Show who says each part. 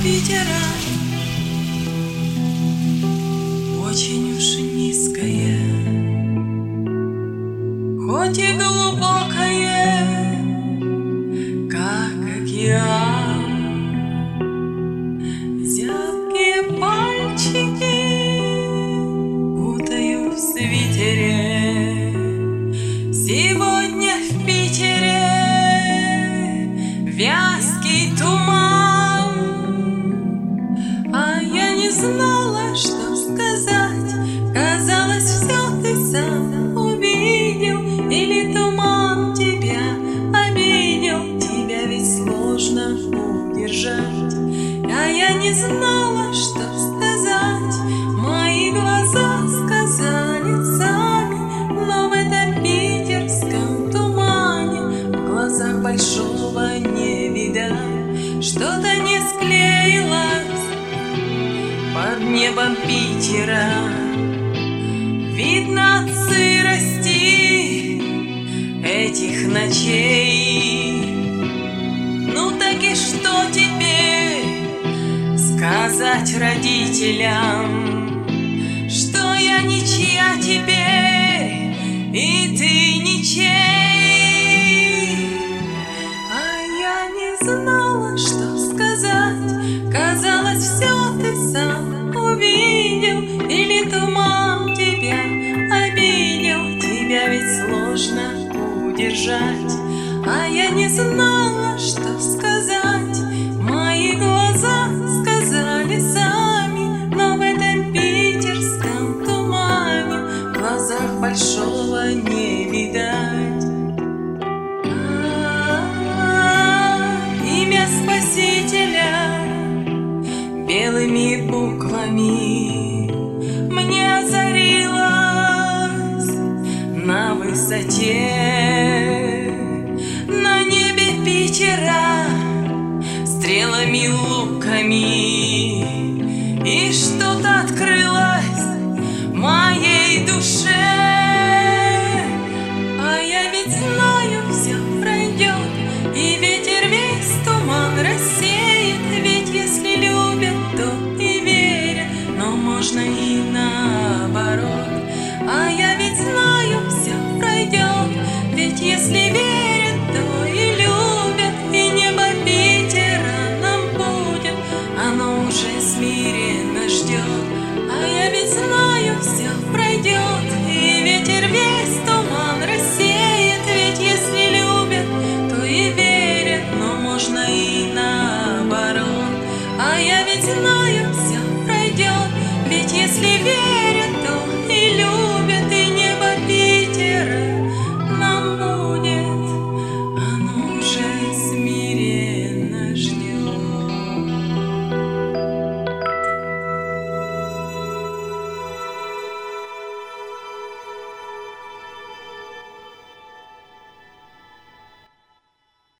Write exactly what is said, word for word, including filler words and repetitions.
Speaker 1: Питера очень уж низкое, хоть и глубокое, как океан. Зябкие пальчики путаю в свитере. Сегодня в Питере вязкий туман, а я не знала, что сказать. Казалось, все ты сам увидел, или туман тебя обидел. Тебя ведь сложно удержать, а я не знала, что сказать. Мои глаза сказали сами, но в этом питерском тумане в глазах большого не видать. Что-то не склеилось под небом Питера. Видно от сырости этих ночей. Ну так и что теперь сказать родителям? Что я ничья теперь, и ты ничей. А я не знала, что сказать. Казалось, все ты сам увидел, или туман тебя обидел. Тебя ведь сложно удержать, а я не знала, что сказать. Мои глаза сказали сами, но в этом питерском тумане в глазах большого не видать. Имя Спасителя белыми буквами мне озарилось на высоте. На небе Питера стрелами, луками, и что-то открылось в моей душе. А я ведь знаю, все пройдет, и ветер весь туман рассеет. Ведь если любят, то и верят, но можно и наоборот. А я ведь знаю, все пройдет, ведь если верят, то и любят. И небо Питера нам будет, оно уже смиренно ждет. А я ведь знаю, все пройдет, и ветер весь туман рассеет. Ведь если любят, то и верят, но можно и наоборот. А я ведь знаю, все пройдет, ведь если верят,